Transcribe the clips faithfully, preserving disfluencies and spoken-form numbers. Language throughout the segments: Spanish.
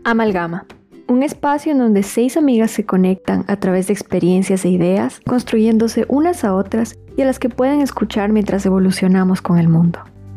Amalgama, un espacio en donde seis amigas se conectan a través de experiencias e ideas, construyéndose unas a otras y a las que pueden escuchar mientras evolucionamos con el mundo.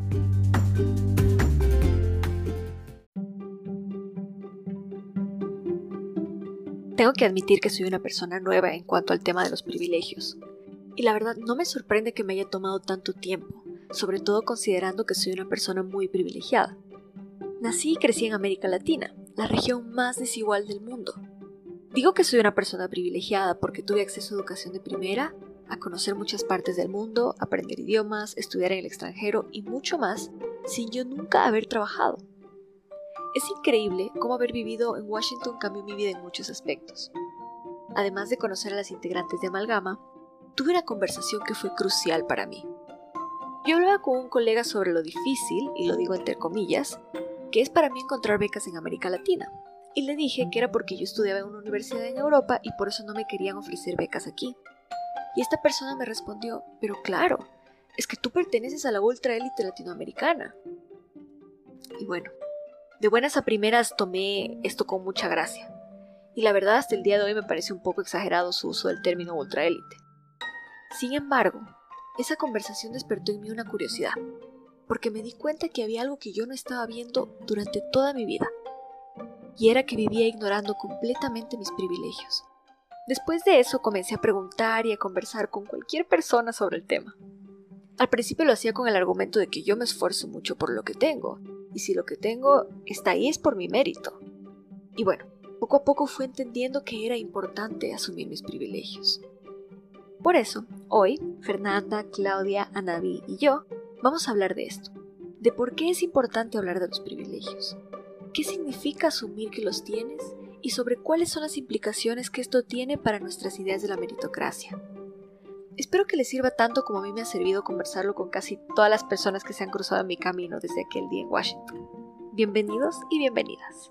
Tengo que admitir que soy una persona nueva en cuanto al tema de los privilegios. Y la verdad no me sorprende que me haya tomado tanto tiempo, sobre todo considerando que soy una persona muy privilegiada. Nací y crecí en América Latina, la región más desigual del mundo. Digo que soy una persona privilegiada porque tuve acceso a educación de primera, a conocer muchas partes del mundo, aprender idiomas, estudiar en el extranjero y mucho más, sin yo nunca haber trabajado. Es increíble cómo haber vivido en Washington cambió mi vida en muchos aspectos. Además de conocer a las integrantes de Amalgama, tuve una conversación que fue crucial para mí. Yo hablaba con un colega sobre lo difícil, y lo digo entre comillas, que es para mí encontrar becas en América Latina, y le dije que era porque yo estudiaba en una universidad en Europa y por eso no me querían ofrecer becas aquí. Y esta persona me respondió, pero claro, es que tú perteneces a la ultraélite latinoamericana. Y bueno, de buenas a primeras tomé esto con mucha gracia, y la verdad hasta el día de hoy me parece un poco exagerado su uso del término ultraélite. Sin embargo, esa conversación despertó en mí una curiosidad, porque me di cuenta que había algo que yo no estaba viendo durante toda mi vida, y era que vivía ignorando completamente mis privilegios. Después de eso comencé a preguntar y a conversar con cualquier persona sobre el tema. Al principio lo hacía con el argumento de que yo me esfuerzo mucho por lo que tengo, y si lo que tengo está ahí es por mi mérito. Y bueno, poco a poco fui entendiendo que era importante asumir mis privilegios. Por eso, hoy, Fernanda, Claudia, Anaví y yo vamos a hablar de esto, de por qué es importante hablar de los privilegios, qué significa asumir que los tienes y sobre cuáles son las implicaciones que esto tiene para nuestras ideas de la meritocracia. Espero que les sirva tanto como a mí me ha servido conversarlo con casi todas las personas que se han cruzado en mi camino desde aquel día en Washington. Bienvenidos y bienvenidas.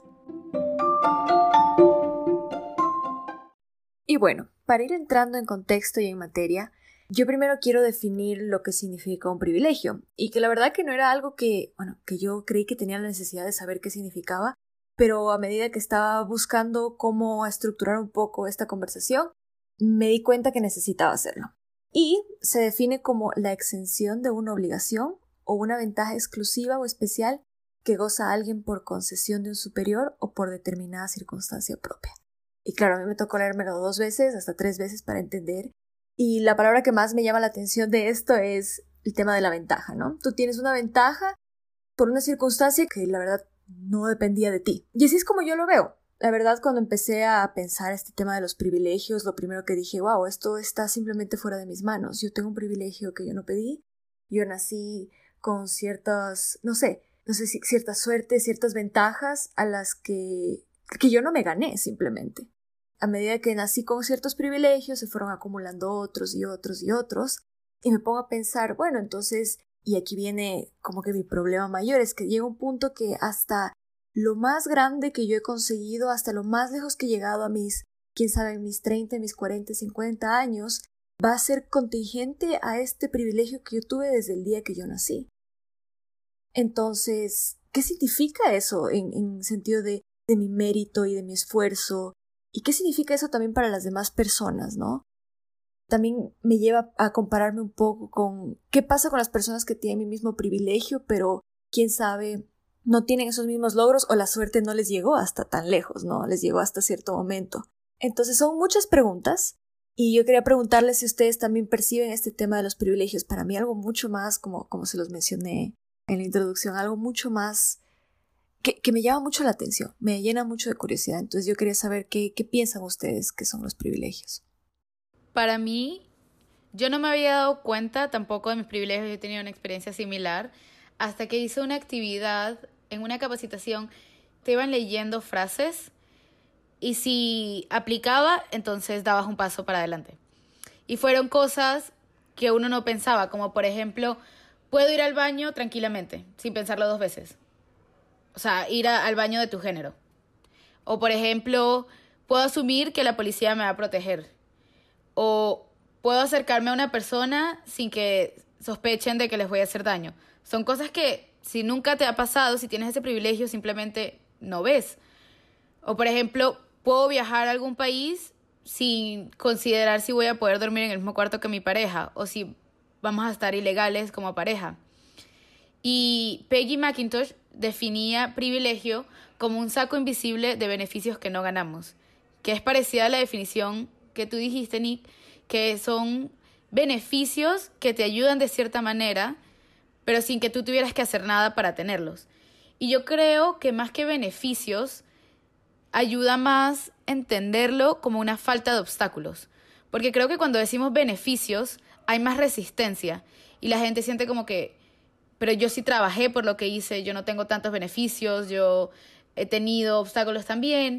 Y bueno, para ir entrando en contexto y en materia, yo primero quiero definir lo que significa un privilegio, y que la verdad que no era algo que, bueno, que yo creí que tenía la necesidad de saber qué significaba, pero a medida que estaba buscando cómo estructurar un poco esta conversación, me di cuenta que necesitaba hacerlo. Y se define como la exención de una obligación o una ventaja exclusiva o especial que goza alguien por concesión de un superior o por determinada circunstancia propia. Y claro, a mí me tocó leérmelo dos veces, hasta tres veces para entender. Y la palabra que más me llama la atención de esto es el tema de la ventaja, ¿no? Tú tienes una ventaja por una circunstancia que la verdad no dependía de ti. Y así es como yo lo veo. La verdad, cuando empecé a pensar este tema de los privilegios, lo primero que dije, wow, esto está simplemente fuera de mis manos. Yo tengo un privilegio que yo no pedí. Yo nací con ciertas, no sé, no sé si cierta suerte, ciertas ventajas a las que, que yo no me gané simplemente. A medida que nací con ciertos privilegios, se fueron acumulando otros y otros y otros. Y me pongo a pensar, bueno, entonces, y aquí viene como que mi problema mayor, es que llega un punto que hasta lo más grande que yo he conseguido, hasta lo más lejos que he llegado a mis, quién sabe, mis treinta, mis cuarenta, cincuenta años, va a ser contingente a este privilegio que yo tuve desde el día que yo nací. Entonces, ¿qué significa eso en, en sentido de, de mi mérito y de mi esfuerzo? ¿Y qué significa eso también para las demás personas, no? También me lleva a compararme un poco con qué pasa con las personas que tienen mi mismo privilegio, pero quién sabe, no tienen esos mismos logros o la suerte no les llegó hasta tan lejos, ¿no? Les llegó hasta cierto momento. Entonces son muchas preguntas y yo quería preguntarles si ustedes también perciben este tema de los privilegios. Para mí algo mucho más, como, como se los mencioné en la introducción, algo mucho más que, que me llama mucho la atención, me llena mucho de curiosidad. Entonces yo quería saber qué, qué piensan ustedes que son los privilegios. Para mí, yo no me había dado cuenta tampoco de mis privilegios. Yo he tenido una experiencia similar hasta que hice una actividad en una capacitación. Te iban leyendo frases y si aplicaba, entonces dabas un paso para adelante. Y fueron cosas que uno no pensaba, como por ejemplo, puedo ir al baño tranquilamente, sin pensarlo dos veces. O sea, ir a, al baño de tu género. O por ejemplo, puedo asumir que la policía me va a proteger. O puedo acercarme a una persona sin que sospechen de que les voy a hacer daño. Son cosas que si nunca te ha pasado, si tienes ese privilegio, simplemente no ves. O por ejemplo, puedo viajar a algún país sin considerar si voy a poder dormir en el mismo cuarto que mi pareja o si vamos a estar ilegales como pareja. Y Peggy McIntosh definía privilegio como un saco invisible de beneficios que no ganamos, que es parecida a la definición que tú dijiste, Nick, que son beneficios que te ayudan de cierta manera, pero sin que tú tuvieras que hacer nada para tenerlos. Y yo creo que más que beneficios, ayuda más entenderlo como una falta de obstáculos. Porque creo que cuando decimos beneficios, hay más resistencia y la gente siente como que, pero yo sí trabajé por lo que hice, yo no tengo tantos beneficios, yo he tenido obstáculos también.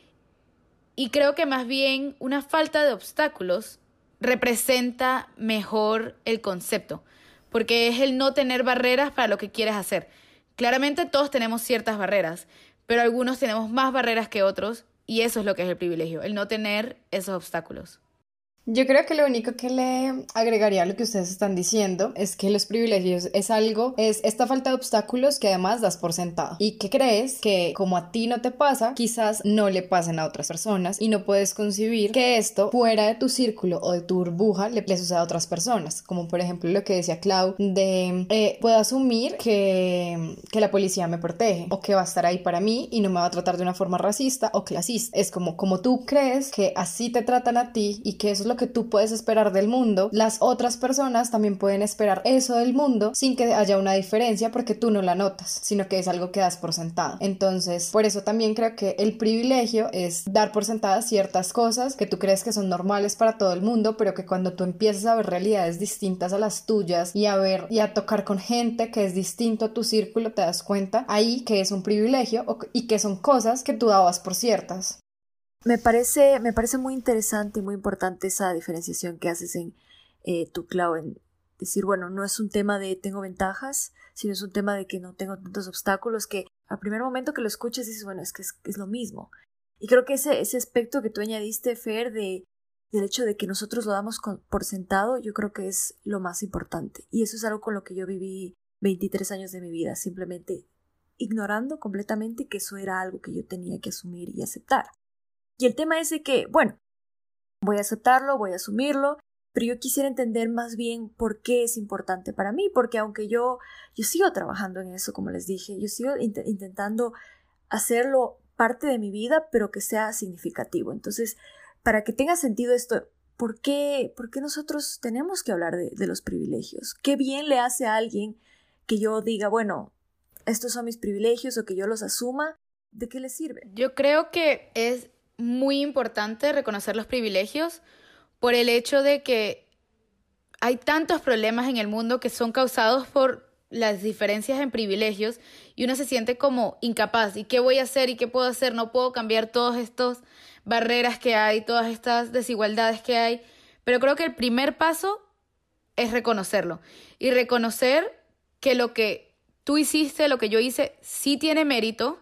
Y creo que más bien una falta de obstáculos representa mejor el concepto, porque es el no tener barreras para lo que quieres hacer. Claramente todos tenemos ciertas barreras, pero algunos tenemos más barreras que otros y eso es lo que es el privilegio, el no tener esos obstáculos. Yo creo que lo único que le agregaría a lo que ustedes están diciendo es que los privilegios es algo, es esta falta de obstáculos que además das por sentado y que crees que como a ti no te pasa, quizás no le pasen a otras personas y no puedes concebir que esto fuera de tu círculo o de tu burbuja le, le suceda a otras personas, como por ejemplo lo que decía Clau de eh, puedo asumir que, que la policía me protege o que va a estar ahí para mí y no me va a tratar de una forma racista o clasista. Es como, como tú crees que así te tratan a ti y que eso es lo que tú puedes esperar del mundo, las otras personas también pueden esperar eso del mundo sin que haya una diferencia porque tú no la notas, sino que es algo que das por sentado. Entonces, por eso también creo que el privilegio es dar por sentadas ciertas cosas que tú crees que son normales para todo el mundo, pero que cuando tú empiezas a ver realidades distintas a las tuyas y a ver y a tocar con gente que es distinto a tu círculo, te das cuenta ahí que es un privilegio y que son cosas que tú dabas por ciertas. Me parece, me parece muy interesante y muy importante esa diferenciación que haces en eh, tu Clau, en decir, bueno, no es un tema de tengo ventajas, sino es un tema de que no tengo tantos obstáculos, que al primer momento que lo escuchas dices, bueno, es que es, es lo mismo. Y creo que ese, ese aspecto que tú añadiste, Fer, de, del hecho de que nosotros lo damos con, por sentado, yo creo que es lo más importante. Y eso es algo con lo que yo viví veintitrés años de mi vida, simplemente ignorando completamente que eso era algo que yo tenía que asumir y aceptar. Y el tema es de que, bueno, voy a aceptarlo, voy a asumirlo, pero yo quisiera entender más bien por qué es importante para mí, porque aunque yo, yo sigo trabajando en eso, como les dije, yo sigo int- intentando hacerlo parte de mi vida, pero que sea significativo. Entonces, para que tenga sentido esto, ¿por qué, por qué nosotros tenemos que hablar de, de los privilegios? ¿Qué bien le hace a alguien que yo diga, bueno, estos son mis privilegios o que yo los asuma? ¿De qué les sirve? Yo creo que es muy importante reconocer los privilegios por el hecho de que hay tantos problemas en el mundo que son causados por las diferencias en privilegios y uno se siente como incapaz. ¿Y qué voy a hacer? ¿Y qué puedo hacer? No puedo cambiar todas estas barreras que hay, todas estas desigualdades que hay. Pero creo que el primer paso es reconocerlo y reconocer que lo que tú hiciste, lo que yo hice, sí tiene mérito,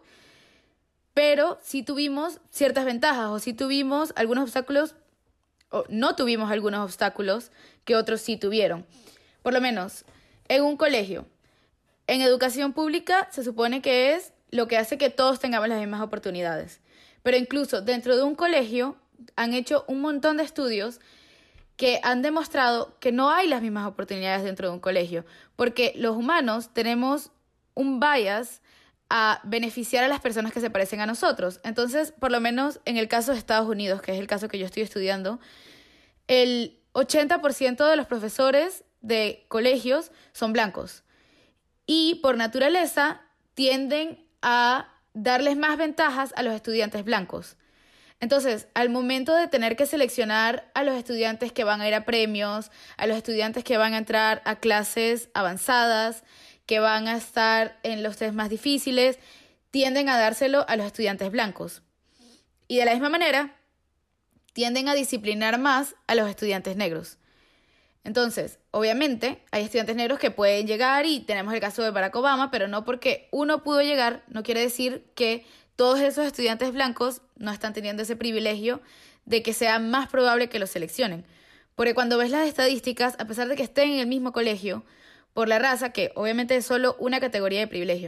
pero sí tuvimos ciertas ventajas o sí tuvimos algunos obstáculos o no tuvimos algunos obstáculos que otros sí tuvieron. Por lo menos en un colegio, en educación pública se supone que es lo que hace que todos tengamos las mismas oportunidades. Pero incluso dentro de un colegio han hecho un montón de estudios que han demostrado que no hay las mismas oportunidades dentro de un colegio, porque los humanos tenemos un bias a beneficiar a las personas que se parecen a nosotros. Entonces, por lo menos en el caso de Estados Unidos, que es el caso que yo estoy estudiando, el ochenta por ciento de los profesores de colegios son blancos y por naturaleza tienden a darles más ventajas a los estudiantes blancos. Entonces, al momento de tener que seleccionar a los estudiantes que van a ir a premios, a los estudiantes que van a entrar a clases avanzadas, que van a estar en los test más difíciles, tienden a dárselo a los estudiantes blancos. Y de la misma manera, tienden a disciplinar más a los estudiantes negros. Entonces, obviamente, hay estudiantes negros que pueden llegar y tenemos el caso de Barack Obama, pero no porque uno pudo llegar, no quiere decir que todos esos estudiantes blancos no están teniendo ese privilegio de que sea más probable que los seleccionen. Porque cuando ves las estadísticas, a pesar de que estén en el mismo colegio, por la raza, que obviamente es solo una categoría de privilegio,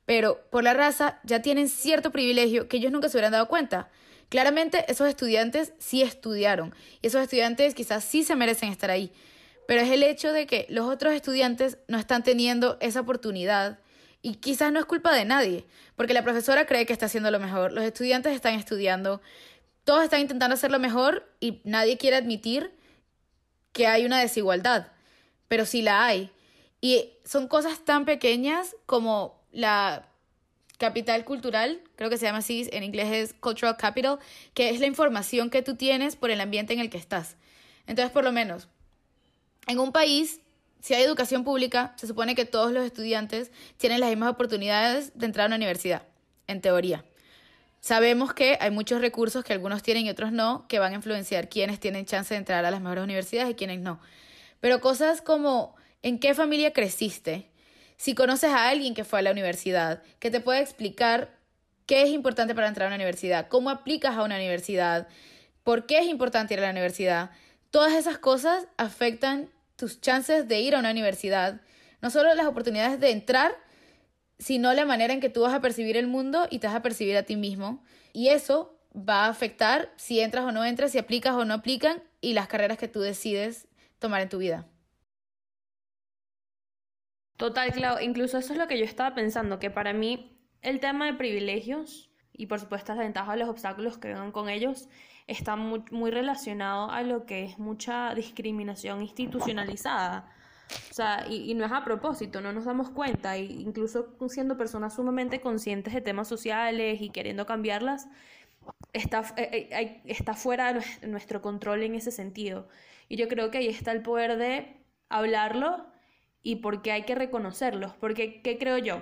pero por la raza ya tienen cierto privilegio que ellos nunca se hubieran dado cuenta. Claramente esos estudiantes sí estudiaron y esos estudiantes quizás sí se merecen estar ahí, pero es el hecho de que los otros estudiantes no están teniendo esa oportunidad y quizás no es culpa de nadie, porque la profesora cree que está haciendo lo mejor, los estudiantes están estudiando, todos están intentando hacer lo mejor y nadie quiere admitir que hay una desigualdad, pero sí la hay. Y son cosas tan pequeñas como la capital cultural, creo que se llama así, en inglés es cultural capital, que es la información que tú tienes por el ambiente en el que estás. Entonces, por lo menos, en un país, si hay educación pública, se supone que todos los estudiantes tienen las mismas oportunidades de entrar a una universidad, en teoría. Sabemos que hay muchos recursos que algunos tienen y otros no, que van a influenciar quiénes tienen chance de entrar a las mejores universidades y quiénes no. Pero cosas como ¿en qué familia creciste? Si conoces a alguien que fue a la universidad, que te pueda explicar qué es importante para entrar a una universidad, cómo aplicas a una universidad, por qué es importante ir a la universidad, todas esas cosas afectan tus chances de ir a una universidad, no solo las oportunidades de entrar, sino la manera en que tú vas a percibir el mundo y te vas a percibir a ti mismo. Y eso va a afectar si entras o no entras, si aplicas o no aplican y las carreras que tú decides tomar en tu vida. Total, Clau, incluso eso es lo que yo estaba pensando, que para mí el tema de privilegios y por supuesto las ventajas y los obstáculos que vengan con ellos está muy, muy relacionado a lo que es mucha discriminación institucionalizada. O sea, y, y no es a propósito, no nos damos cuenta, y incluso siendo personas sumamente conscientes de temas sociales y queriendo cambiarlas, está, eh, eh, está fuera de nuestro control en ese sentido. Y yo creo que ahí está el poder de hablarlo y porque hay que reconocerlos. Porque, ¿qué creo yo?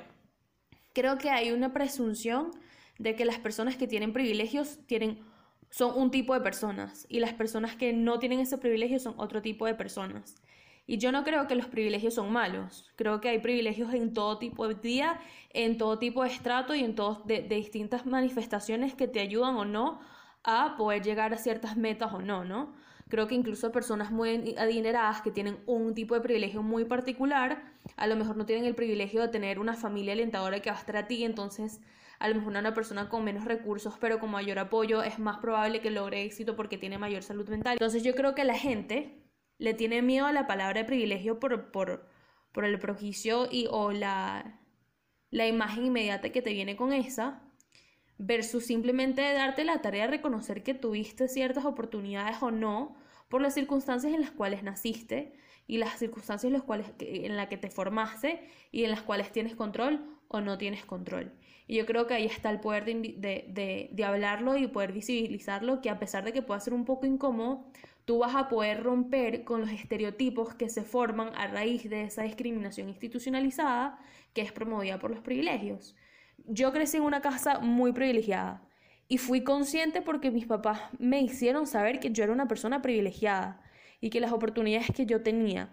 Creo que hay una presunción de que las personas que tienen privilegios tienen, son un tipo de personas y las personas que no tienen ese privilegio son otro tipo de personas. Y yo no creo que los privilegios son malos. Creo que hay privilegios en todo tipo de día, en todo tipo de estrato y en todos de, de distintas manifestaciones que te ayudan o no a poder llegar a ciertas metas o no, ¿no? Creo que incluso personas muy adineradas que tienen un tipo de privilegio muy particular, a lo mejor no tienen el privilegio de tener una familia alentadora que va a estar a ti, entonces a lo mejor una persona con menos recursos pero con mayor apoyo es más probable que logre éxito porque tiene mayor salud mental. Entonces yo creo que la gente le tiene miedo a la palabra de privilegio por, por, por el prejuicio y, o la, la imagen inmediata que te viene con esa, versus simplemente darte la tarea de reconocer que tuviste ciertas oportunidades o no por las circunstancias en las cuales naciste y las circunstancias en las cuales, en las que te formaste y en las cuales tienes control o no tienes control. Y yo creo que ahí está el poder de, de, de, de hablarlo y poder visibilizarlo, que a pesar de que pueda ser un poco incómodo, tú vas a poder romper con los estereotipos que se forman a raíz de esa discriminación institucionalizada que es promovida por los privilegios. Yo crecí en una casa muy privilegiada y fui consciente porque mis papás me hicieron saber que yo era una persona privilegiada y que las oportunidades que yo tenía,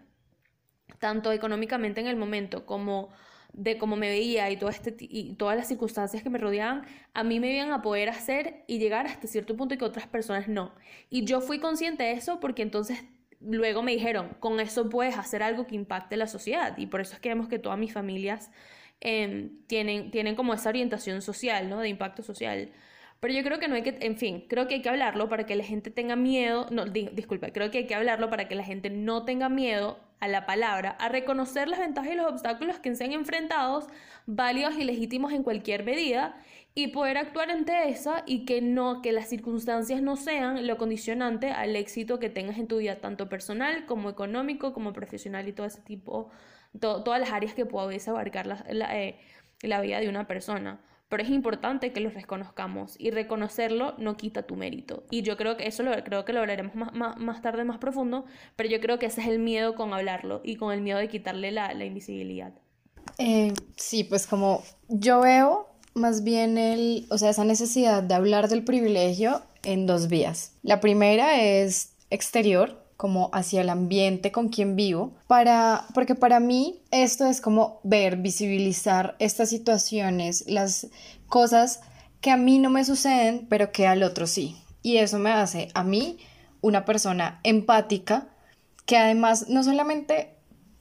tanto económicamente en el momento como de cómo me veía y, todo este, y todas las circunstancias que me rodeaban, a mí me iban a poder hacer y llegar hasta cierto punto y que otras personas no. Y yo fui consciente de eso porque entonces luego me dijeron, con eso puedes hacer algo que impacte la sociedad. Y por eso es que vemos que todas mis familias eh, tienen, tienen como esa orientación social, ¿no? De impacto social. Pero yo creo que no hay que, en fin, creo que hay que hablarlo para que la gente tenga miedo, no, di, disculpa, creo que hay que hablarlo para que la gente no tenga miedo a la palabra, a reconocer las ventajas y los obstáculos que sean enfrentados, válidos y legítimos en cualquier medida, y poder actuar ante esa y que no, que las circunstancias no sean lo condicionante al éxito que tengas en tu vida, tanto personal como económico, como profesional y todo ese tipo, to, todas las áreas que puedes abarcar la, la, eh, la vida de una persona. Pero es importante que los reconozcamos y reconocerlo no quita tu mérito. Y yo creo que eso lo, creo que lo hablaremos más, más, más tarde, más profundo, pero yo creo que ese es el miedo con hablarlo y con el miedo de quitarle la, la invisibilidad. Eh, sí, pues como yo veo más bien el, o sea, esa necesidad de hablar del privilegio en dos vías. La primera es exterior, como hacia el ambiente con quien vivo, para, porque para mí esto es como ver, visibilizar estas situaciones, las cosas que a mí no me suceden, pero que al otro sí. Y eso me hace a mí una persona empática, que además no solamente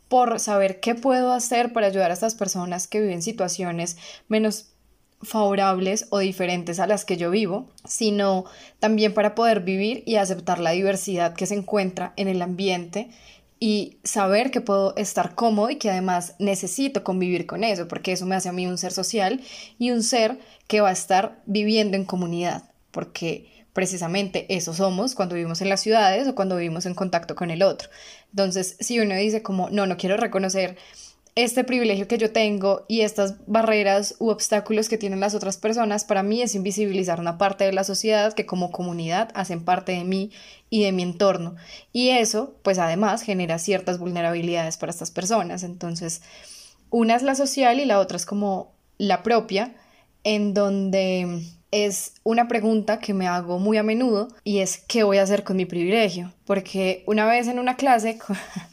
por saber qué puedo hacer para ayudar a estas personas que viven situaciones menos favorables o diferentes a las que yo vivo, sino también para poder vivir y aceptar la diversidad que se encuentra en el ambiente y saber que puedo estar cómodo y que además necesito convivir con eso, porque eso me hace a mí un ser social y un ser que va a estar viviendo en comunidad, porque precisamente eso somos cuando vivimos en las ciudades o cuando vivimos en contacto con el otro. Entonces, si uno dice como, no, no quiero reconocer este privilegio que yo tengo y estas barreras u obstáculos que tienen las otras personas, para mí es invisibilizar una parte de la sociedad que como comunidad hacen parte de mí y de mi entorno. Y eso, pues además, genera ciertas vulnerabilidades para estas personas. Entonces, una es la social y la otra es como la propia, en donde es una pregunta que me hago muy a menudo y es ¿qué voy a hacer con mi privilegio? Porque una vez en una clase...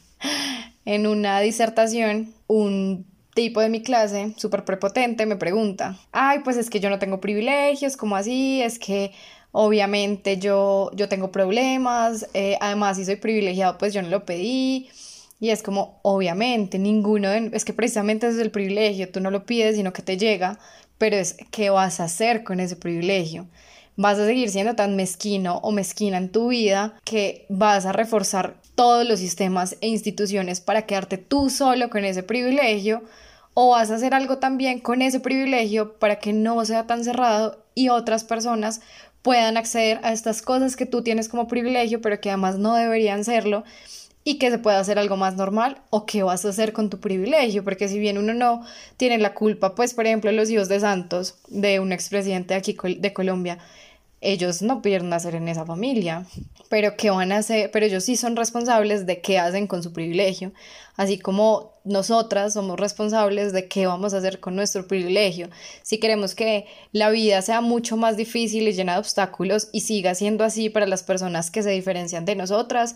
En una disertación, un tipo de mi clase, súper prepotente, me pregunta, ay, pues es que yo no tengo privilegios, ¿cómo así? Es que obviamente yo, yo tengo problemas, eh, además si soy privilegiado, pues yo no lo pedí. Y es como, obviamente, ninguno, de, es que precisamente ese es el privilegio, tú no lo pides, sino que te llega, pero es, ¿qué vas a hacer con ese privilegio? Vas a seguir siendo tan mezquino o mezquina en tu vida que vas a reforzar todos los sistemas e instituciones para quedarte tú solo con ese privilegio, o vas a hacer algo también con ese privilegio para que no sea tan cerrado y otras personas puedan acceder a estas cosas que tú tienes como privilegio pero que además no deberían serlo, y que se pueda hacer algo más normal. O qué vas a hacer con tu privilegio, porque si bien uno no tiene la culpa, pues por ejemplo los hijos de Santos, de un expresidente de aquí de Colombia, ellos no pudieron nacer en esa familia, pero ¿qué van a hacer? Pero ellos sí son responsables de qué hacen con su privilegio, así como nosotras somos responsables de qué vamos a hacer con nuestro privilegio. Si queremos que la vida sea mucho más difícil y llena de obstáculos y siga siendo así para las personas que se diferencian de nosotras,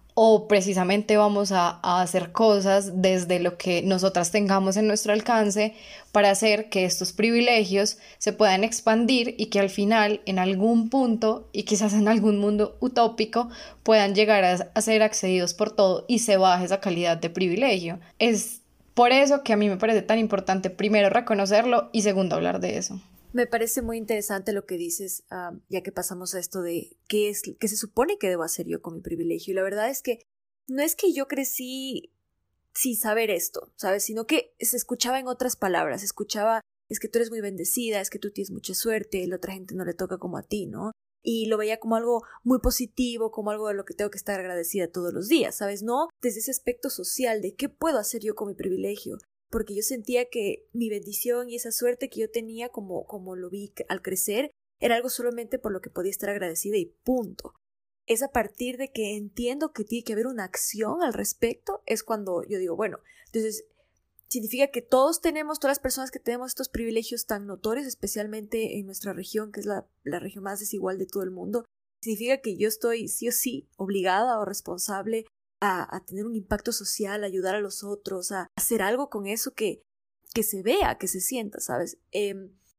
o precisamente vamos a, a hacer cosas desde lo que nosotras tengamos en nuestro alcance para hacer que estos privilegios se puedan expandir y que al final, en algún punto y quizás en algún mundo utópico, puedan llegar a, a ser accedidos por todo y se baje esa calidad de privilegio. Es por eso que a mí me parece tan importante, primero, reconocerlo y segundo, hablar de eso. Me parece muy interesante lo que dices, uh, ya que pasamos a esto de qué es, qué se supone que debo hacer yo con mi privilegio. Y la verdad es que no es que yo crecí sin saber esto, ¿sabes? Sino que se escuchaba en otras palabras, se escuchaba, es que tú eres muy bendecida, es que tú tienes mucha suerte, la otra gente no le toca como a ti, ¿no? Y lo veía como algo muy positivo, como algo de lo que tengo que estar agradecida todos los días, ¿sabes? No desde ese aspecto social de qué puedo hacer yo con mi privilegio. Porque yo sentía que mi bendición y esa suerte que yo tenía, como, como lo vi al crecer, era algo solamente por lo que podía estar agradecida y punto. Es a partir de que entiendo que tiene que haber una acción al respecto, es cuando yo digo, bueno, entonces significa que todos tenemos, todas las personas que tenemos estos privilegios tan notorios, especialmente en nuestra región, que es la, la región más desigual de todo el mundo, significa que yo estoy sí o sí obligada o responsable A, a tener un impacto social, a ayudar a los otros, a hacer algo con eso que, que se vea, que se sienta, ¿sabes? Eh,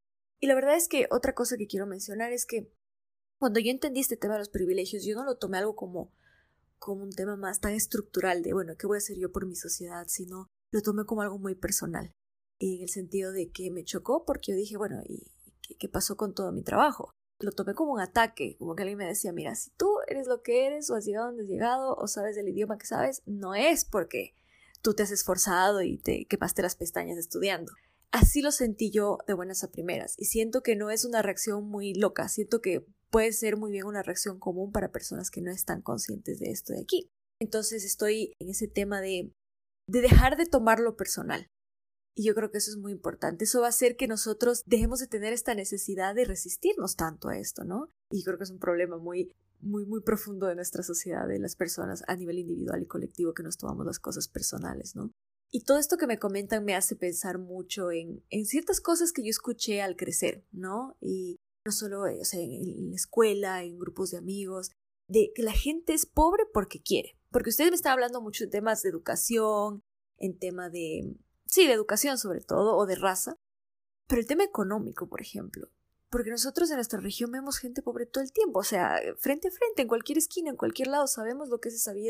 y la verdad es que otra cosa que quiero mencionar es que cuando yo entendí este tema de los privilegios, yo no lo tomé algo como, como un tema más tan estructural de, bueno, ¿qué voy a hacer yo por mi sociedad? Sino lo tomé como algo muy personal, en el sentido de que me chocó porque yo dije, bueno, ¿y qué, qué pasó con todo mi trabajo? Lo tomé como un ataque, como que alguien me decía, mira, si tú eres lo que eres o has llegado donde has llegado o sabes del idioma que sabes, no es porque tú te has esforzado y te quemaste las pestañas estudiando. Así lo sentí yo de buenas a primeras y siento que no es una reacción muy loca, siento que puede ser muy bien una reacción común para personas que no están conscientes de esto de aquí. Entonces estoy en ese tema de, de dejar de tomarlo personal. Y yo creo que eso es muy importante. Eso va a hacer que nosotros dejemos de tener esta necesidad de resistirnos tanto a esto, ¿no? Y creo que es un problema muy, muy, muy profundo de nuestra sociedad, de las personas a nivel individual y colectivo, que nos tomamos las cosas personales, ¿no? Y todo esto que me comentan me hace pensar mucho en, en ciertas cosas que yo escuché al crecer, ¿no? Y no solo o sea, en, en la escuela, en grupos de amigos, de que la gente es pobre porque quiere. Porque ustedes me están hablando mucho de temas de educación, en tema de... Sí, de educación sobre todo, o de raza. Pero el tema económico, por ejemplo. Porque nosotros en nuestra región vemos gente pobre todo el tiempo. O sea, frente a frente, en cualquier esquina, en cualquier lado, sabemos lo que es esa vida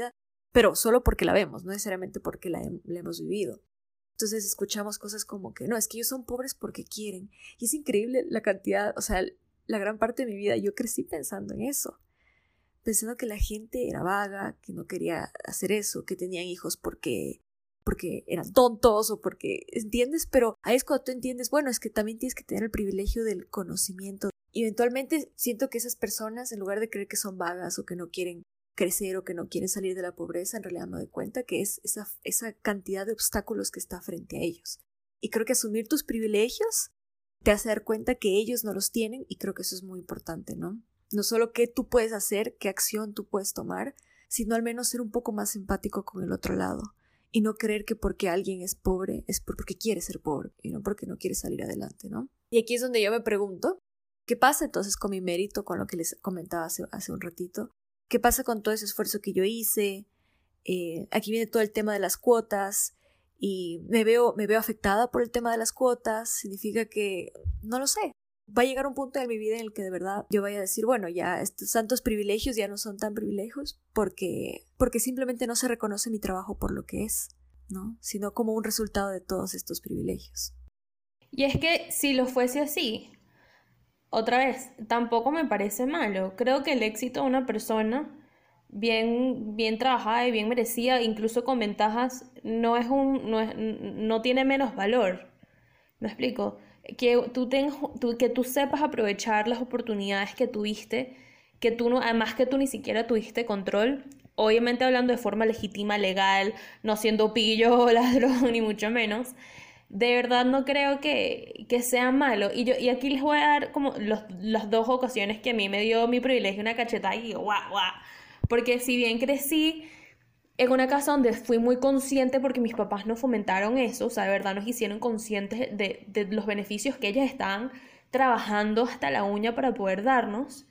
pero solo porque la vemos, no necesariamente porque la, he- la hemos vivido. Entonces escuchamos cosas como que no, es que ellos son pobres porque quieren. Y es increíble la cantidad, o sea, la gran parte de mi vida yo crecí pensando en eso. Pensando que la gente era vaga, que no quería hacer eso, que tenían hijos porque, porque eran tontos o porque, ¿entiendes? Pero ahí es cuando tú entiendes, bueno, es que también tienes que tener el privilegio del conocimiento. Y eventualmente siento que esas personas, en lugar de creer que son vagas o que no quieren crecer o que no quieren salir de la pobreza, en realidad no dan cuenta que es esa, esa cantidad de obstáculos que está frente a ellos. Y creo que asumir tus privilegios te hace dar cuenta que ellos no los tienen, y creo que eso es muy importante, ¿no? No solo qué tú puedes hacer, qué acción tú puedes tomar, sino al menos ser un poco más empático con el otro lado y no creer que porque alguien es pobre es porque quiere ser pobre y no porque no quiere salir adelante, ¿no? Y aquí es donde yo me pregunto, ¿qué pasa entonces con mi mérito, con lo que les comentaba hace, hace un ratito? ¿Qué pasa con todo ese esfuerzo que yo hice? Eh, aquí viene todo el tema de las cuotas y me veo, me veo afectada por el tema de las cuotas. Significa que, no lo sé, va a llegar un punto en mi vida en el que de verdad yo vaya a decir, bueno, ya estos tantos privilegios ya no son tan privilegios porque, porque simplemente no se reconoce mi trabajo por lo que es, ¿no? Sino como un resultado de todos estos privilegios. Y es que si lo fuese así, otra vez, tampoco me parece malo. Creo que el éxito de una persona bien, bien trabajada y bien merecida, incluso con ventajas, no es un, no es, no tiene menos valor. ¿Me explico? Que tú, ten, tú, que tú sepas aprovechar las oportunidades que tuviste, que tú no, además que tú ni siquiera tuviste control, obviamente hablando de forma legítima, legal, no siendo pillo o ladrón, ni mucho menos. De verdad no creo que, que sea malo. Y, yo, y aquí les voy a dar como los, las dos ocasiones que a mí me dio mi privilegio una cachetada y yo, guau, guau. Porque si bien crecí en una casa donde fui muy consciente porque mis papás no fomentaron eso, o sea, de verdad nos hicieron conscientes de, de los beneficios que ellas estaban trabajando hasta la uña para poder darnos.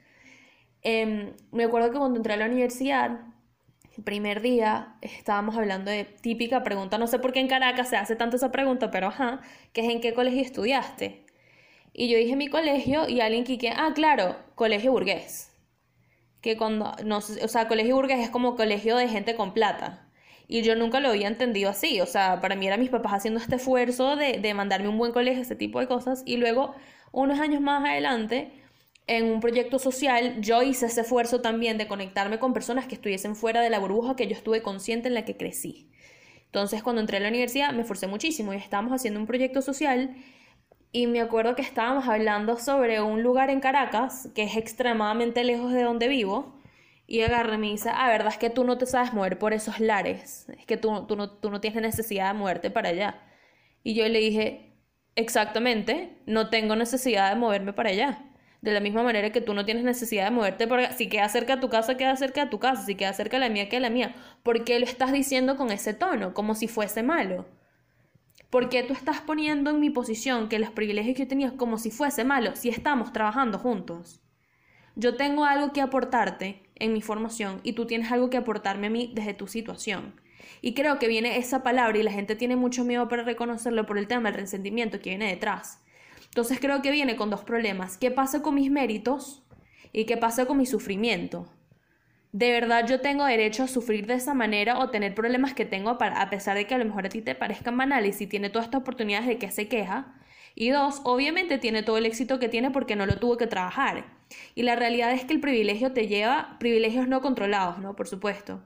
Eh, me acuerdo que cuando entré a la universidad, el primer día estábamos hablando de típica pregunta, no sé por qué en Caracas se hace tanto esa pregunta, pero ajá, que es ¿en qué colegio estudiaste? Y yo dije mi colegio y alguien que, ah, claro, colegio burgués. Que cuando, no, o sea, colegio burgués es como colegio de gente con plata. Y yo nunca lo había entendido así, o sea, para mí eran mis papás haciendo este esfuerzo de, de mandarme a un buen colegio, ese tipo de cosas. Y luego, unos años más adelante, en un proyecto social, yo hice ese esfuerzo también de conectarme con personas que estuviesen fuera de la burbuja que yo estuve consciente en la que crecí. Entonces, cuando entré a la universidad, me esforcé muchísimo y estábamos haciendo un proyecto social. Y me acuerdo que estábamos hablando sobre un lugar en Caracas que es extremadamente lejos de donde vivo. Y agarra y me dice, ah, verdad es que tú no te sabes mover por esos lares. Es que tú, tú, no, tú no tienes necesidad de moverte para allá. Y yo le dije, exactamente, no tengo necesidad de moverme para allá. De la misma manera que tú no tienes necesidad de moverte por allá. Si queda cerca de tu casa, queda cerca de tu casa. Si queda cerca de la mía, queda de la mía. ¿Por qué lo estás diciendo con ese tono? Como si fuese malo. ¿Por qué tú estás poniendo en mi posición que los privilegios que yo tenía como si fuese malo si estamos trabajando juntos? Yo tengo algo que aportarte en mi formación y tú tienes algo que aportarme a mí desde tu situación. Y creo que viene esa palabra y la gente tiene mucho miedo para reconocerlo por el tema del resentimiento que viene detrás. Entonces creo que viene con dos problemas. ¿Qué pasa con mis méritos? ¿Y qué pasa con mi sufrimiento? ¿De verdad yo tengo derecho a sufrir de esa manera o tener problemas que tengo para, a pesar de que a lo mejor a ti te parezcan banales y tiene todas estas oportunidades de que se queja? Y dos, obviamente tiene todo el éxito que tiene porque no lo tuvo que trabajar. Y la realidad es que el privilegio te lleva, privilegios no controlados, ¿no? Por supuesto,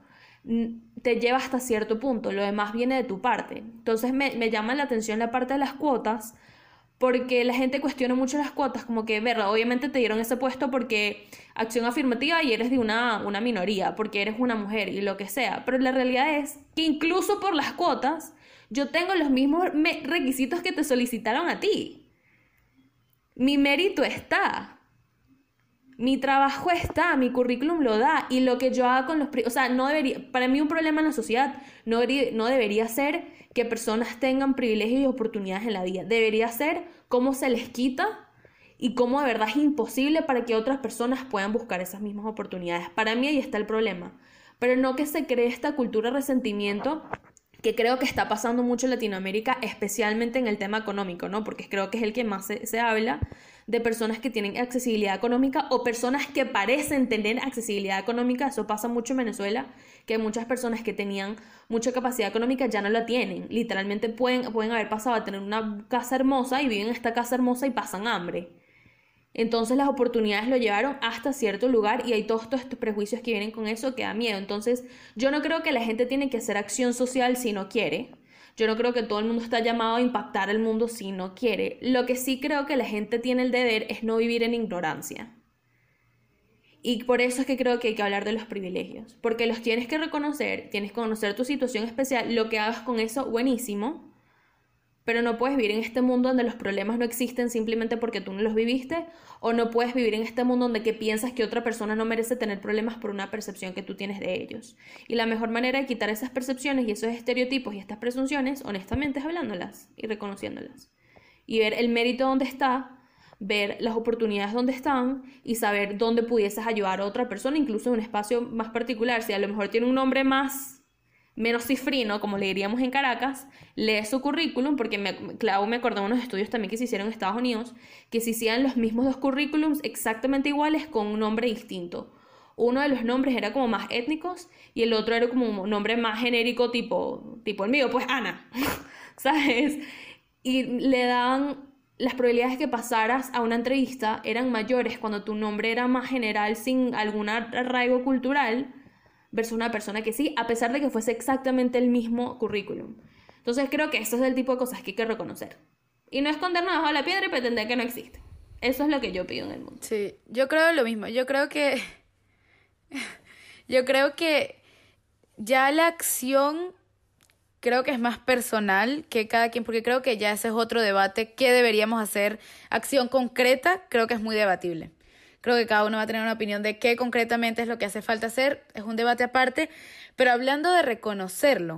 te lleva hasta cierto punto, lo demás viene de tu parte. Entonces me, me llama la atención la parte de las cuotas, porque la gente cuestiona mucho las cuotas, como que, verdad, obviamente te dieron ese puesto porque acción afirmativa y eres de una, una minoría, porque eres una mujer y lo que sea. Pero la realidad es que incluso por las cuotas, yo tengo los mismos requisitos que te solicitaron a ti. Mi mérito está. Mi trabajo está, mi currículum lo da, y lo que yo haga con los... O sea, no debería... Para mí un problema en la sociedad no debería, no debería ser que personas tengan privilegios y oportunidades en la vida. Debería ser cómo se les quita y cómo de verdad es imposible para que otras personas puedan buscar esas mismas oportunidades. Para mí ahí está el problema. Pero no que se cree esta cultura de resentimiento que creo que está pasando mucho en Latinoamérica, especialmente en el tema económico, ¿no? Porque creo que es el que más se, se habla, de personas que tienen accesibilidad económica o personas que parecen tener accesibilidad económica. Eso pasa mucho en Venezuela, que muchas personas que tenían mucha capacidad económica ya no la tienen. Literalmente pueden, pueden haber pasado a tener una casa hermosa y viven en esta casa hermosa y pasan hambre. Entonces las oportunidades lo llevaron hasta cierto lugar y hay todos estos prejuicios que vienen con eso que da miedo. Entonces yo no creo que la gente tiene que hacer acción social si no quiere. Yo no creo que todo el mundo está llamado a impactar el mundo si no quiere. Lo que sí creo que la gente tiene el deber es no vivir en ignorancia. Y por eso es que creo que hay que hablar de los privilegios. Porque los tienes que reconocer, tienes que conocer tu situación especial, lo que hagas con eso, buenísimo. Pero no puedes vivir en este mundo donde los problemas no existen simplemente porque tú no los viviste, o no puedes vivir en este mundo donde que piensas que otra persona no merece tener problemas por una percepción que tú tienes de ellos. Y la mejor manera de quitar esas percepciones y esos estereotipos y estas presunciones, honestamente, es hablándolas y reconociéndolas. Y ver el mérito donde está, ver las oportunidades donde están y saber dónde pudieses ayudar a otra persona, incluso en un espacio más particular. Si a lo mejor tiene un nombre más... menos cifrino, como le diríamos en Caracas, lee su currículum, porque me, claro, me acordé de unos estudios también que se hicieron en Estados Unidos, que se hacían los mismos dos currículums exactamente iguales con un nombre distinto. Uno de los nombres era como más étnicos y el otro era como un nombre más genérico, tipo, tipo el mío, pues Ana, ¿sabes? Y le daban... las probabilidades de que pasaras a una entrevista eran mayores cuando tu nombre era más general sin algún arraigo cultural versus una persona que sí, a pesar de que fuese exactamente el mismo currículum. Entonces creo que eso es el tipo de cosas que hay que reconocer. Y no escondernos bajo la piedra y pretender que no existe. Eso es lo que yo pido en el mundo. Sí, yo creo lo mismo. Yo creo que... yo creo que ya la acción creo que es más personal que cada quien, porque creo que ya ese es otro debate. ¿Qué deberíamos hacer? Acción concreta creo que es muy debatible. Creo que cada uno va a tener una opinión de qué concretamente es lo que hace falta hacer. Es un debate aparte. Pero hablando de reconocerlo,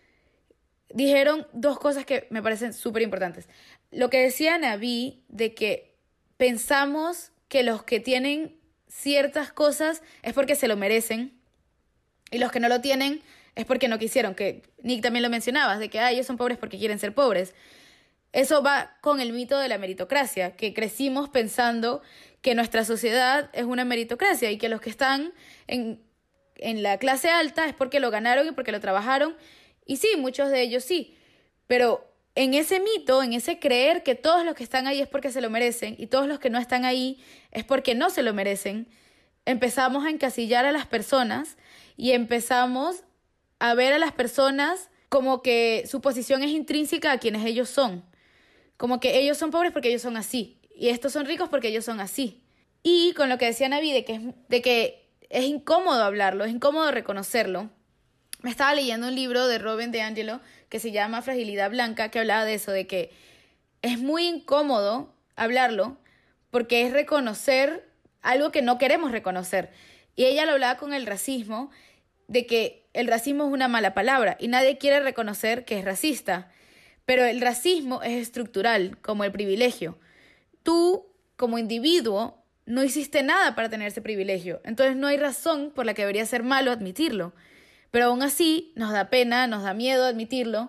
dijeron dos cosas que me parecen súper importantes. Lo que decía Naví de que pensamos que los que tienen ciertas cosas es porque se lo merecen y los que no lo tienen es porque no quisieron. Que Nick también lo mencionabas, de que ah, ellos son pobres porque quieren ser pobres. Eso va con el mito de la meritocracia, que crecimos pensando que nuestra sociedad es una meritocracia y que los que están en, en la clase alta es porque lo ganaron y porque lo trabajaron. Y sí, muchos de ellos sí, pero en ese mito, en ese creer que todos los que están ahí es porque se lo merecen y todos los que no están ahí es porque no se lo merecen, empezamos a encasillar a las personas y empezamos a ver a las personas como que su posición es intrínseca a quienes ellos son. Como que ellos son pobres porque ellos son así. Y estos son ricos porque ellos son así. Y con lo que decía Naví, de que, es, de que es incómodo hablarlo, es incómodo reconocerlo. Me estaba leyendo un libro de Robin DiAngelo que se llama Fragilidad Blanca, que hablaba de eso, de que es muy incómodo hablarlo porque es reconocer algo que no queremos reconocer. Y ella lo hablaba con el racismo, de que el racismo es una mala palabra y nadie quiere reconocer que es racista. Pero el racismo es estructural, como el privilegio. Tú, como individuo, no hiciste nada para tener ese privilegio. Entonces no hay razón por la que debería ser malo admitirlo. Pero aún así nos da pena, nos da miedo admitirlo.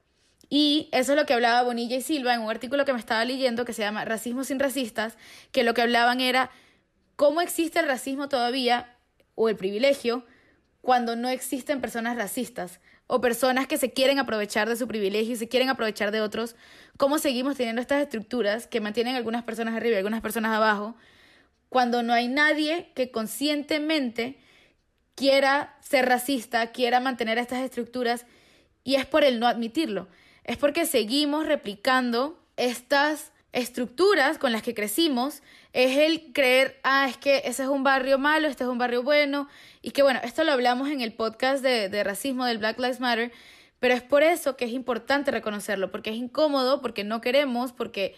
Y eso es lo que hablaba Bonilla y Silva en un artículo que me estaba leyendo que se llama Racismo sin racistas, que lo que hablaban era cómo existe el racismo todavía, o el privilegio, cuando no existen personas racistas o personas que se quieren aprovechar de su privilegio y se quieren aprovechar de otros. ¿Cómo seguimos teniendo estas estructuras que mantienen a algunas personas arriba y algunas personas abajo cuando no hay nadie que conscientemente quiera ser racista, quiera mantener estas estructuras? Y es por el no admitirlo. Es porque seguimos replicando estas estructuras con las que crecimos. Es el creer, ah, es que ese es un barrio malo, este es un barrio bueno. Y que bueno, esto lo hablamos en el podcast de, de racismo del Black Lives Matter, pero es por eso que es importante reconocerlo, porque es incómodo, porque no queremos, porque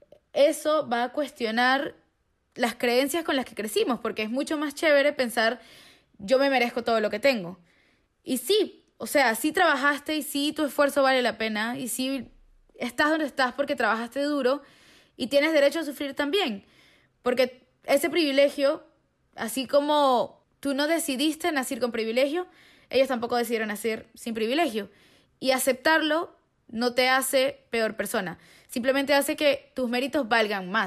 eso va a cuestionar las creencias con las que crecimos, porque es mucho más chévere pensar, yo me merezco todo lo que tengo. Y sí, o sea, sí trabajaste y sí tu esfuerzo vale la pena y sí estás donde estás porque trabajaste duro y tienes derecho a sufrir también, porque ese privilegio, así como tú no decidiste nacer con privilegio, ellos tampoco decidieron nacer sin privilegio. Y aceptarlo no te hace peor persona, simplemente hace que tus méritos valgan más.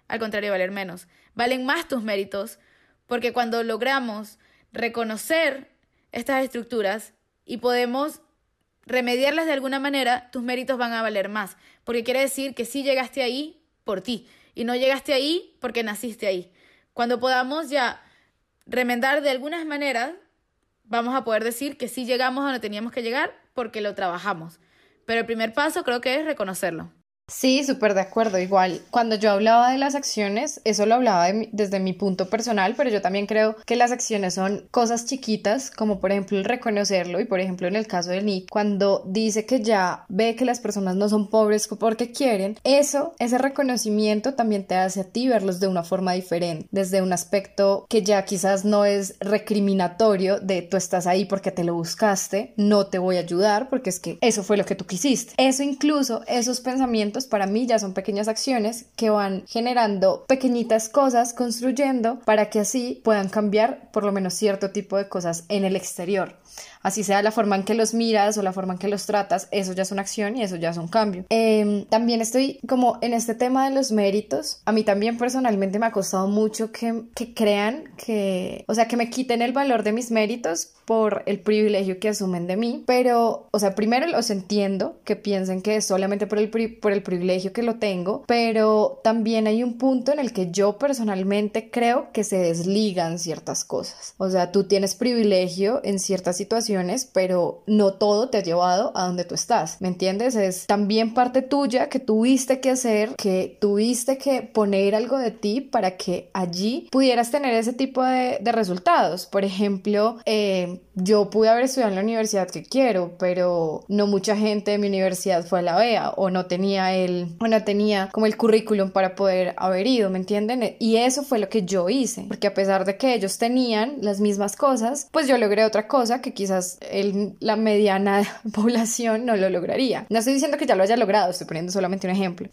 al contrario, valer menos. Valen más tus méritos, porque cuando logramos reconocer estas estructuras y podemos remediarlas de alguna manera, tus méritos van a valer más, porque quiere decir que sí llegaste ahí por ti y no llegaste ahí porque naciste ahí. Cuando podamos ya remendar de algunas maneras, vamos a poder decir que sí llegamos a donde teníamos que llegar porque lo trabajamos. Pero el primer paso creo que es reconocerlo. Sí, súper de acuerdo. Igual, cuando yo hablaba de las acciones, eso lo hablaba de mi- desde mi punto personal, pero yo también creo que las acciones son cosas chiquitas, como por ejemplo el reconocerlo. Y por ejemplo, en el caso de Nick, cuando dice que ya ve que las personas no son pobres porque quieren, eso, ese reconocimiento también te hace a ti verlos de una forma diferente, desde un aspecto que ya quizás no es recriminatorio de tú estás ahí porque te lo buscaste, no te voy a ayudar porque es que eso fue lo que tú quisiste. Eso incluso, esos pensamientos para mí ya son pequeñas acciones que van generando pequeñitas cosas, construyendo para que así puedan cambiar por lo menos cierto tipo de cosas en el exterior. Así sea la forma en que los miras o la forma en que los tratas, eso ya es una acción y eso ya es un cambio. Eh, también estoy como en este tema de los méritos. A mí también personalmente me ha costado mucho que, que crean que, o sea, que me quiten el valor de mis méritos por el privilegio que asumen de mí. Pero, o sea, primero los entiendo, que piensen que es solamente por el, pri- por el privilegio que lo tengo, pero también hay un punto en el que yo personalmente creo que se desligan ciertas cosas. O sea, tú tienes privilegio en ciertas situaciones, pero no todo te ha llevado a donde tú estás, ¿me entiendes? Es también parte tuya que tuviste que hacer, que tuviste que poner algo de ti para que allí pudieras tener ese tipo de, de resultados. Por ejemplo, eh, yo pude haber estudiado en la universidad que quiero, pero no mucha gente de mi universidad fue a la B E A o no tenía el, o no tenía como el currículum para poder haber ido, ¿me entienden? Y eso fue lo que yo hice, porque a pesar de que ellos tenían las mismas cosas, pues yo logré otra cosa que quizás el, la mediana población no lo lograría. No estoy diciendo que ya lo haya logrado, estoy poniendo solamente un ejemplo.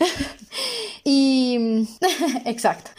Y exacto.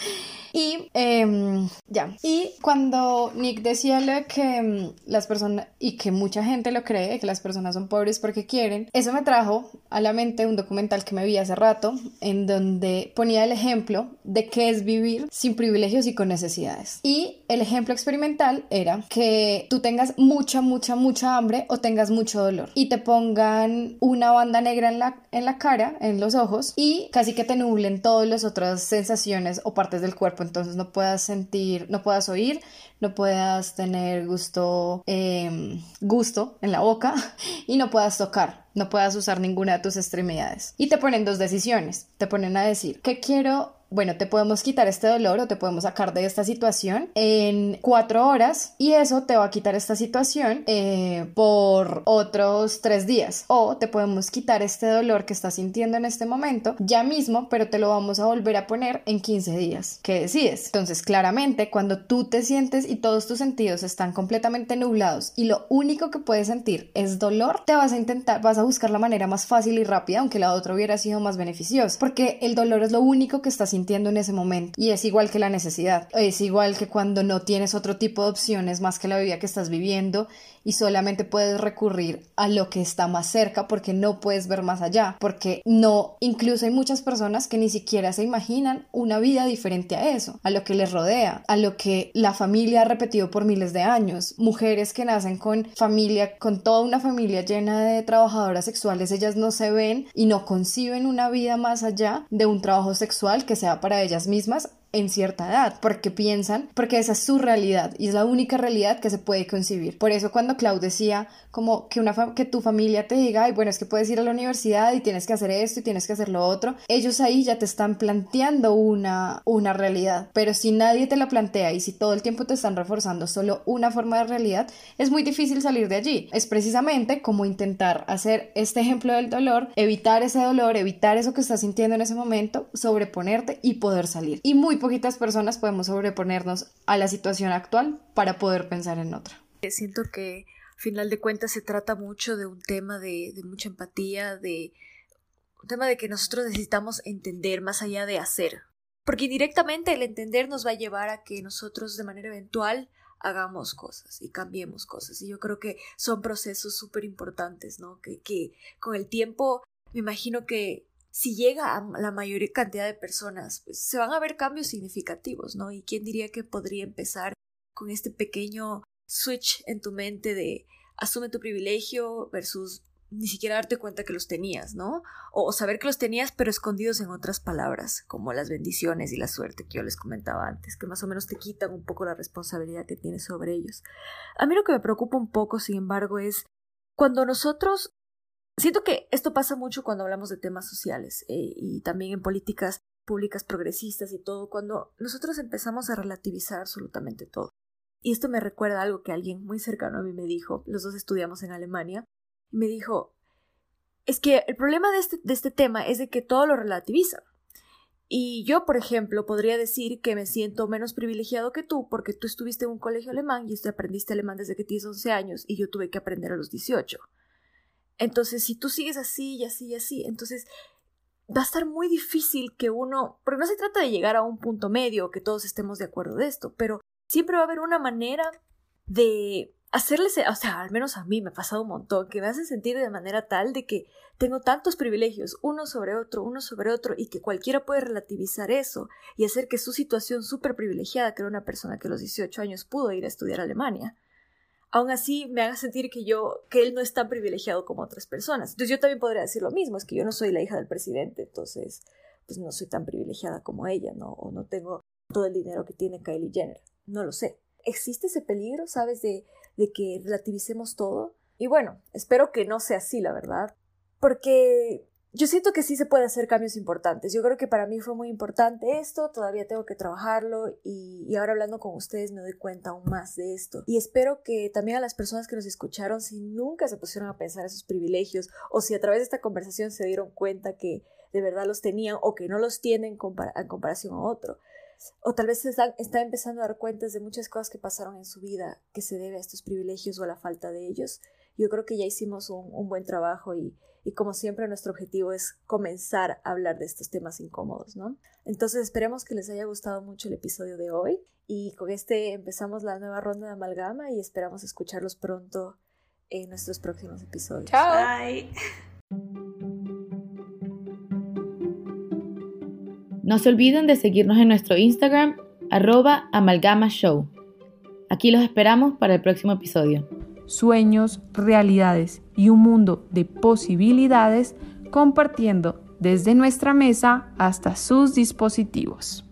Y eh, ya. Y cuando Nick decía lo de que um, las personas, y que mucha gente lo cree, que las personas son pobres porque quieren, eso me trajo a la mente un documental que me vi hace rato, en donde ponía el ejemplo de qué es vivir sin privilegios y con necesidades. Y el ejemplo experimental era que tú tengas mucha, mucha, mucha hambre o tengas mucho dolor y te pongan una banda negra en la, en la cara, en los ojos, y casi que te nublen todas las otras sensaciones o partes del cuerpo. Entonces no puedas sentir, no puedas oír, no puedas tener gusto, eh, gusto en la boca y no puedas tocar, no puedas usar ninguna de tus extremidades. Y te ponen dos decisiones, te ponen a decir, ¿qué quiero? Bueno, te podemos quitar este dolor o te podemos sacar de esta situación en cuatro horas y eso te va a quitar esta situación eh, por otros tres días. O te podemos quitar este dolor que estás sintiendo en este momento ya mismo, pero te lo vamos a volver a poner en quince días. ¿Qué decides? Entonces, claramente, cuando tú te sientes y todos tus sentidos están completamente nublados y lo único que puedes sentir es dolor, te vas a intentar, vas a buscar la manera más fácil y rápida, aunque la otra hubiera sido más beneficiosa, porque el dolor es lo único que estás sintiendo en ese momento y es igual que la necesidad, es igual que cuando no tienes otro tipo de opciones más que la vida que estás viviendo y solamente puedes recurrir a lo que está más cerca porque no puedes ver más allá, porque no, incluso hay muchas personas que ni siquiera se imaginan una vida diferente a eso, a lo que les rodea, a lo que la familia ha repetido por miles de años. Mujeres que nacen con familia, con toda una familia llena de trabajadoras sexuales, ellas no se ven y no conciben una vida más allá de un trabajo sexual que sea para ellas mismas en cierta edad, porque piensan, porque esa es su realidad y es la única realidad que se puede concebir. Por eso cuando Clau decía como que, una que tu familia te diga, ay, bueno, es que puedes ir a la universidad y tienes que hacer esto y tienes que hacer lo otro, ellos ahí ya te están planteando una, una realidad, pero si nadie te la plantea y si todo el tiempo te están reforzando solo una forma de realidad, es muy difícil salir de allí. Es precisamente como intentar hacer este ejemplo del dolor, evitar ese dolor, evitar eso que estás sintiendo en ese momento, sobreponerte y poder salir. Y muy poquitas personas podemos sobreponernos a la situación actual para poder pensar en otra. Siento que al final de cuentas se trata mucho de un tema de, de mucha empatía, de un tema de que nosotros necesitamos entender más allá de hacer. Porque indirectamente el entender nos va a llevar a que nosotros de manera eventual hagamos cosas y cambiemos cosas. Y yo creo que son procesos súper importantes, ¿no? Que, que con el tiempo me imagino que si llega a la mayor cantidad de personas, pues se van a ver cambios significativos, ¿no? Y quién diría que podría empezar con este pequeño switch en tu mente de asume tu privilegio versus ni siquiera darte cuenta que los tenías, ¿no? O, o saber que los tenías pero escondidos en otras palabras, como las bendiciones y la suerte que yo les comentaba antes, que más o menos te quitan un poco la responsabilidad que tienes sobre ellos. A mí lo que me preocupa un poco, sin embargo, es cuando nosotros... Siento que esto pasa mucho cuando hablamos de temas sociales eh, y también en políticas públicas progresistas y todo, cuando nosotros empezamos a relativizar absolutamente todo. Y esto me recuerda a algo que alguien muy cercano a mí me dijo, los dos estudiamos en Alemania, y me dijo, es que el problema de este, de este tema es de que todo lo relativizan. Y yo, por ejemplo, podría decir que me siento menos privilegiado que tú porque tú estuviste en un colegio alemán y tú aprendiste alemán desde que tienes once años y yo tuve que aprender a los dieciocho. Entonces, si tú sigues así y así y así, entonces va a estar muy difícil que uno... Porque no se trata de llegar a un punto medio, que todos estemos de acuerdo de esto, pero siempre va a haber una manera de hacerles... O sea, al menos a mí me ha pasado un montón, que me hace sentir de manera tal de que tengo tantos privilegios, uno sobre otro, uno sobre otro, y que cualquiera puede relativizar eso y hacer que su situación súper privilegiada, que era una persona que a los dieciocho años pudo ir a estudiar a Alemania, aún así me haga sentir que yo, que él no es tan privilegiado como otras personas. Entonces yo también podría decir lo mismo, es que yo no soy la hija del presidente, entonces pues no soy tan privilegiada como ella, ¿no? O no tengo todo el dinero que tiene Kylie Jenner, no lo sé. ¿Existe ese peligro, sabes, de, de que relativicemos todo? Y bueno, espero que no sea así, la verdad, porque yo siento que sí se puede hacer cambios importantes. Yo creo que para mí fue muy importante esto, todavía tengo que trabajarlo y, y ahora hablando con ustedes me doy cuenta aún más de esto. Y espero que también a las personas que nos escucharon, si nunca se pusieron a pensar esos privilegios o si a través de esta conversación se dieron cuenta que de verdad los tenían o que no los tienen compara- en comparación a otro, o tal vez se están, están empezando a dar cuenta de muchas cosas que pasaron en su vida que se debe a estos privilegios o a la falta de ellos, yo creo que ya hicimos un, un buen trabajo y Y como siempre nuestro objetivo es comenzar a hablar de estos temas incómodos, ¿no? Entonces esperemos que les haya gustado mucho el episodio de hoy y con este empezamos la nueva ronda de amalgama y esperamos escucharlos pronto en nuestros próximos episodios. ¡Chao! Bye. No se olviden de seguirnos en nuestro Instagram, arroba amalgamashow. Aquí los esperamos para el próximo episodio. Sueños, realidades y un mundo de posibilidades compartiendo desde nuestra mesa hasta sus dispositivos.